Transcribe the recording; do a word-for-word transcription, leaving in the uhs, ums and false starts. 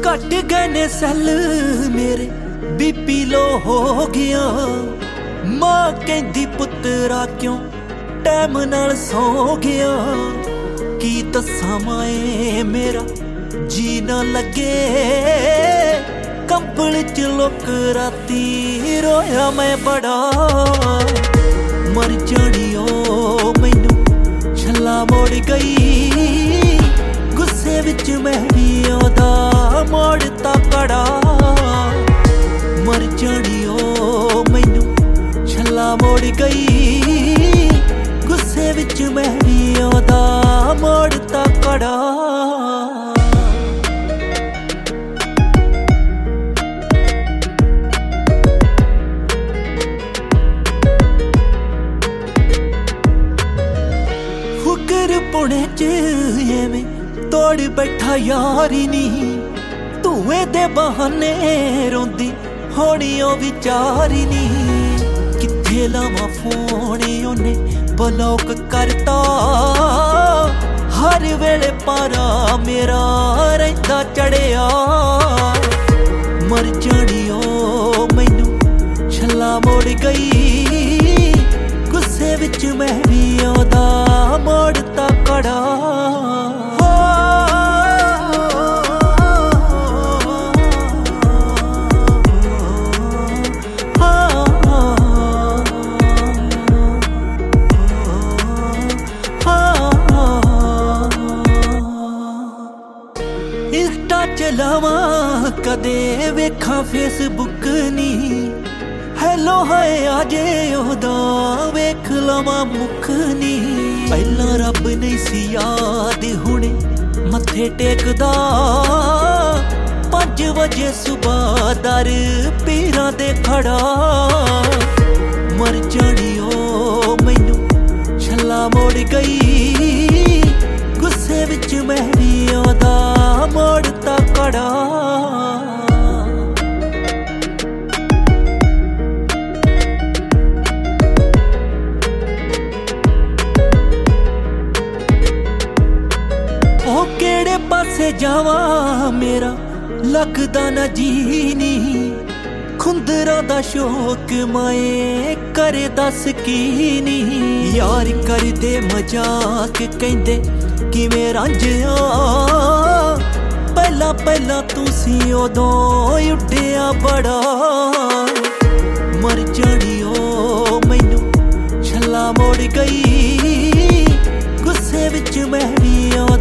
ਘਟ ਗਏ ਨੇ ਸੈੱਲ ਮੇਰੇ, ਬੀਪੀ ਲੋ ਹੋ ਗਿਆ। ਮਾਂ ਕਹਿੰਦੀ ਪੁੱਤਰਾ ਕਿਉਂ ਟਾਈਮ ਨਾਲ ਸੌ ਗਿਆ। ਕੀ ਦੱਸਾਂ ਮਾਏ ਮੇਰਾ ਜੀ ਨਾ ਲੱਗੇ, ਕੰਬਲ ਚ ਲੁਕ ਰਾਤੀ ਰੋਇਆ ਮੈਂ ਬੜਾ। ਮਰ ਜਾਣੀ ਓ ਮੈਨੂੰ ਛੱਲਾ ਮੋੜ ਗਈ, ਗੁੱਸੇ ਵਿੱਚ ਮੈਂ ਵੀ ਉਹਦਾ ਮੋੜਤਾ ਕੜਾ। ਮਰ ਜਾਣੀ ਓ ਮੈਨੂੰ ਛੱਲਾ ਮੋੜ ਗਈ, ਗੁੱਸੇ ਵਿੱਚ ਮੈਂ ਵੀ ਉਹਦਾ ਮੋੜਤਾ ਕੜਾ। ਪੁਣੇ ਚ ਐਵੇਂ ਤੋੜ ਬੈਠਾ ਯਾਰੀ ਨੀ, ਧੂਏ ਦੇ ਬਹਾਨੇ ਰੋਂਦੀ ਹੋਣੀ ਉਹ ਵਿਚਾਰੀ ਨੀ। ਕਿੱਥੇ ਲਾਵਾਂ ਫੋਨ ਉਹਨੇ ਬਲੌਕ ਕਰਤਾ, ਹਰ ਵੇਲੇ ਪਾਰਾ ਮੇਰਾ ਰਹਿੰਦਾ ਚੜਿਆ। ਮਰ ਜਾਣੀ ਓ ਮੈਨੂੰ ਛੱਲਾ ਮੋੜ ਗਈ, ਗੁੱਸੇ ਵਿੱਚ ਮੈਂ ਵੀ ਉਹਦਾ ਮੋੜਤਾ ਕੜਾ। ਇੰਸਟਾ ਚਲਾਵਾਂ ਕਦੇ ਵੇਖਾਂ ਫੇਸਬੁੱਕ ਨੀ, ਹੈਲੋ ਹਾਏ ਆਜੇ ਉਹਦਾ ਵੇਖ ਲਵਾਂ ਮੁੱਖ ਨੀ। ਪਹਿਲਾਂ ਰੱਬ ਨਹੀਂ ਸੀ ਯਾਦ ਹੁਣੇ ਮੱਥੇ ਟੇਕਦਾ, ਪੰਜ ਵਜੇ ਸੁਬਾਹ ਦਰ ਪੀਰਾਂ ਦੇ ਖੜਾ। ਮਰ ਜਾਣੀ ਓ ਮੈਨੂੰ ਛੱਲਾ ਮੋੜ ਗਈ, ਗੁੱਸੇ ਵਿੱਚ ਮੈਂ ਵੀ ਉਹਦਾ ਮੋੜਤਾ ਕੜਾ। ਕਿਹੜੇ ਪਾਸੇ ਜਾਵਾਂ ਮੇਰਾ ਲੱਗਦਾ ਨਾ ਜੀ ਨੀ, ਖੁੰਦਰਾਂ ਦਾ ਸ਼ੌਕ ਮਾਏ ਕਰੇ ਦੱਸ ਕੀ ਨੀ। ਯਾਰ ਕਰਦੇ ਮਜ਼ਾਕ ਕਹਿੰਦੇ ਕਿਵੇਂ ਰਾਂਝਿਆ, ਪਹਿਲਾਂ ਪਹਿਲਾਂ ਤੂੰ ਸੀ ਉਦੋਂ ਉੱਡਿਆ ਬੜਾ। ਮਰ ਜਾਣੀ ਓ ਮੈਨੂੰ ਛੱਲਾ ਮੋੜ ਗਈ, ਗੁੱਸੇ ਵਿੱਚ ਮੈਂ ਵੀ